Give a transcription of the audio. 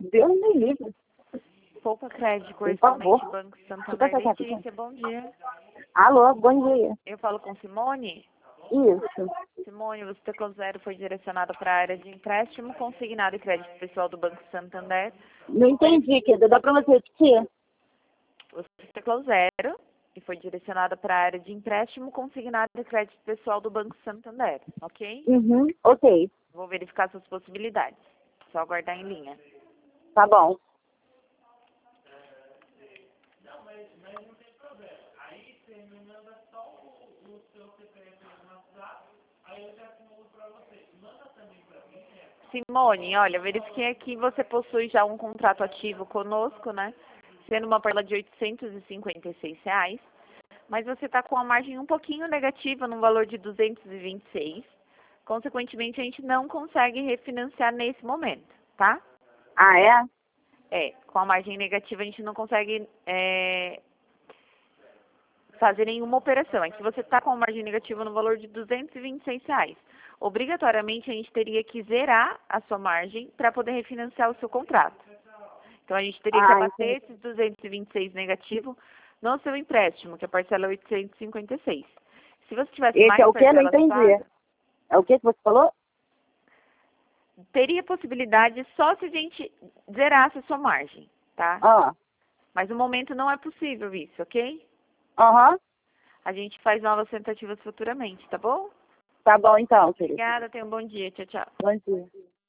Deus me livre. Poupa Crédito, Por favor. correspondente Banco Deixa Santander. eu passar, Letícia, bom dia. Alô, bom dia. Eu falo com Simone. Isso. Simone, o teclado 0 foi direcionado para a área de empréstimo consignado e crédito pessoal do Banco Santander. Não entendi, querida. Dá pra você repetir? O teclado 0 e foi direcionado para a área de empréstimo consignado e crédito pessoal do Banco Santander, ok? Uhum, ok. Vou verificar suas possibilidades. Só aguardar em linha. Tá bom. Simone, olha, eu verifiquei aqui, você possui já um contrato ativo conosco, né? Sendo uma parcela de R$ 856, mas você está com a margem um pouquinho negativa, no valor de 226. Consequentemente, a gente não consegue refinanciar nesse momento, tá? Ah, é? Com a margem negativa a gente não consegue fazer nenhuma operação. É que você está com a margem negativa no valor de R$ 226. Obrigatoriamente a gente teria que zerar a sua margem para poder refinanciar o seu contrato. Então a gente teria que abater Entendi. esses 226 negativo no seu empréstimo, que a parcela é 856. Se você tivesse Esse mais é o quê? Não parcelas entendi. pagas, É o que você falou? teria possibilidade só se a gente zerasse a sua margem, tá? Ah. Mas no momento não é possível isso, ok? Aham. A gente faz novas tentativas futuramente, tá bom? Tá bom então, querida. Obrigada, tenha um bom dia. Tchau, tchau. Bom dia.